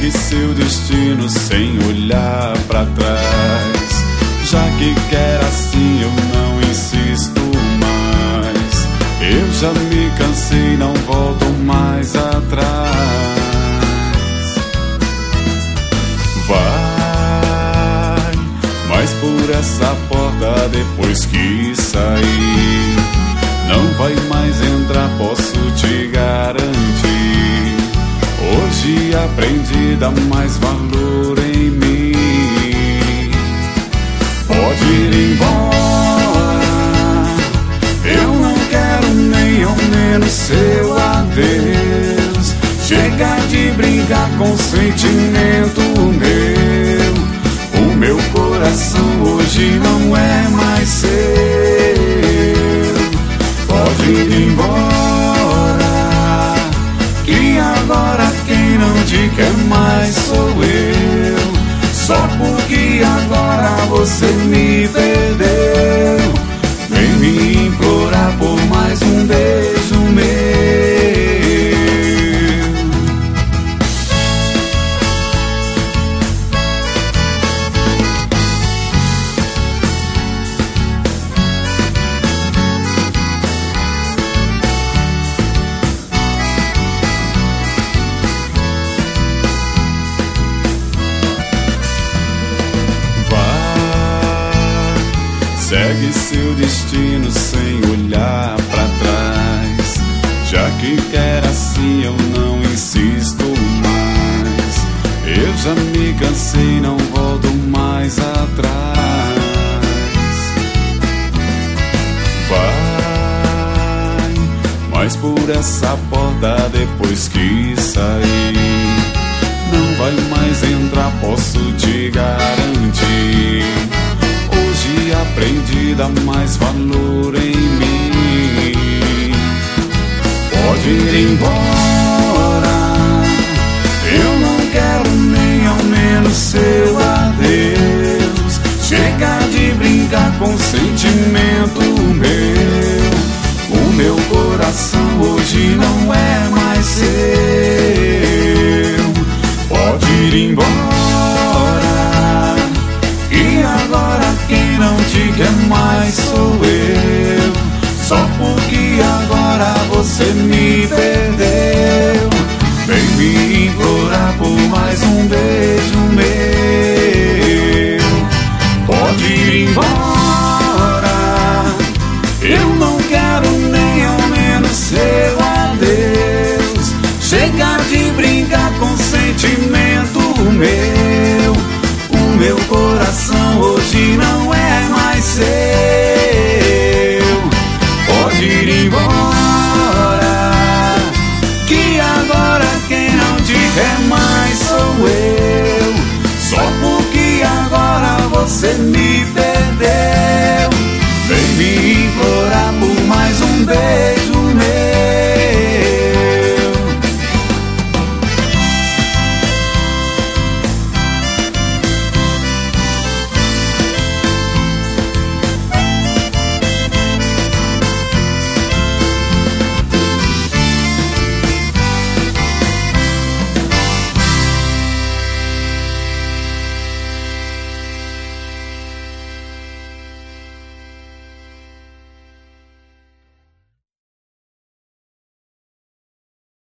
Segue seu destino sem olhar pra trás. Já que quer assim, eu não insisto mais. Eu já me cansei, não volto mais atrás. Vai, mas por essa porta depois que sair, não vai mais entrar, posso te garantir. Hoje aprendi a dar mais valor em mim. Pode ir embora, eu não quero nem ao menos seu adeus. Chega de brincar com sentimento meu. O meu coração hoje não é mais seu. Pode ir embora, que agora quem não te quer mais sou eu. Só porque agora você me perdeu, vem me implorar por mais um beijo meu. Segue seu destino sem olhar pra trás. Já que quer assim, eu não insisto mais. Eu já me cansei, não volto mais atrás. Vai, mas por essa porta depois que sair, não vai mais entrar, posso te garantir. Hoje aprendi a dar mais valor em mim. Pode ir embora, eu não quero nem ao menos seu adeus. Chega de brincar com sentimento meu. O meu coração hoje não é mais seu. Pode ir embora, e agora quem não te quer mais sou eu. Só porque agora você me perdeu, vem me implorar por mais um beijo meu. Pode ir embora,